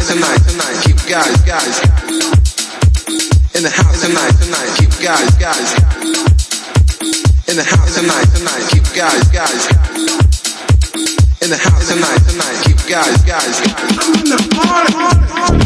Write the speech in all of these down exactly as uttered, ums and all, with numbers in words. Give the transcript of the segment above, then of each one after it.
tonight, tonight, keep guys, guys. In the house tonight, tonight, keep guys, guys. In the house tonight, tonight, keep guys, guys. In the house tonight, tonight, keep guys, guys. I'm in the party.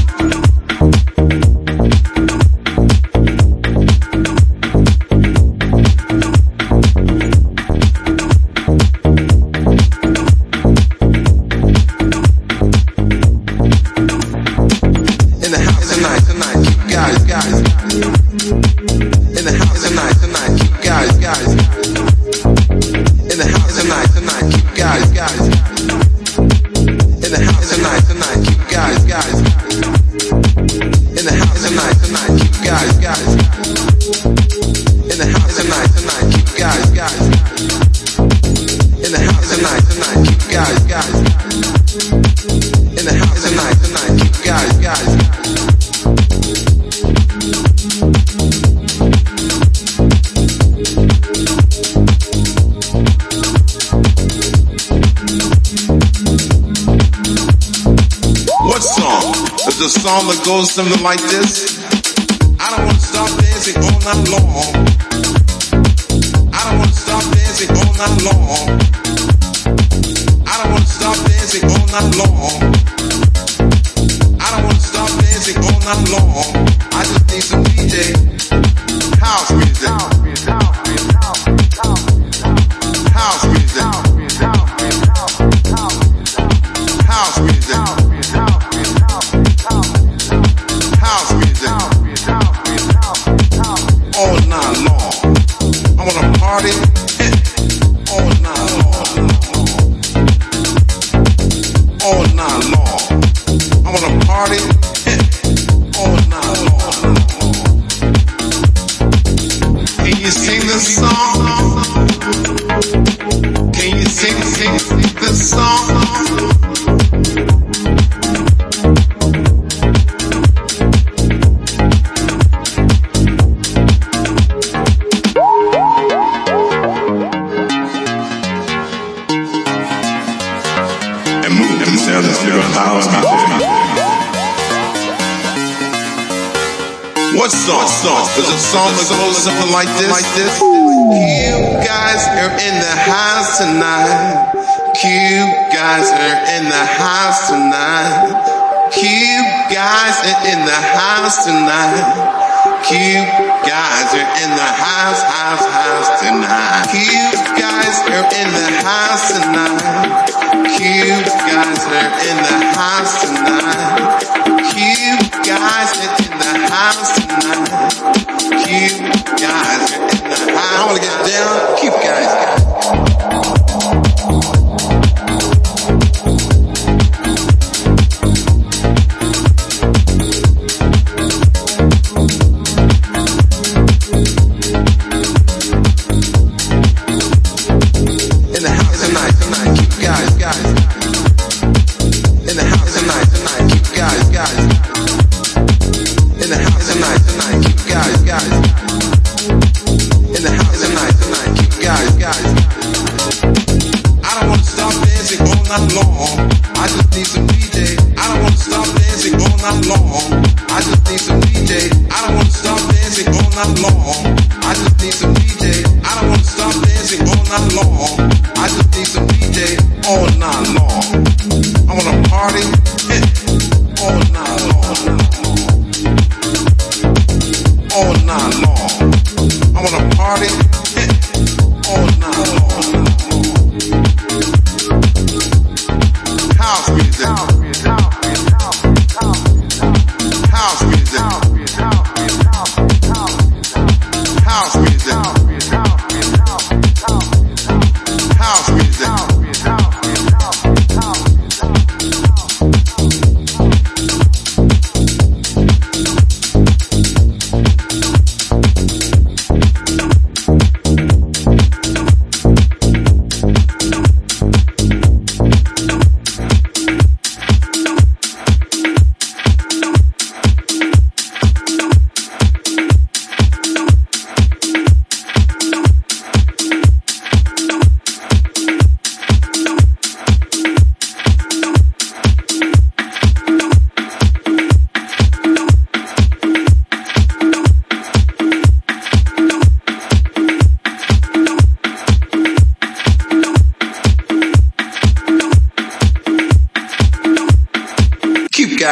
Song that goes something like this. I don't want to stop dancing all night long. I don't want to stop dancing all night long. I don't want to stop dancing all night long. I don't want to stop dancing all night long. I just need some D J house music. House music. House music. House music. All night long. I wanna party all night long. All night long. I wanna party all night long. Can you sing this song? Can you sing, sing, sing this song? What song? Song? There's a song that goes something like this. Like this. You guys are in the house tonight. You guys are in the house tonight. You guys are in the house tonight. You guys are in the house, house, house tonight. You guys are in the house tonight. You guys are in the house tonight. You guys are in the house tonight. You guys are in the house. I wanna get down. Keep guys, guys.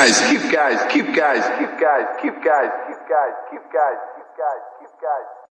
guys, cute guys, cute guys, cute guys, cute guys, cute guys, cute guys, cute guys, cute guys.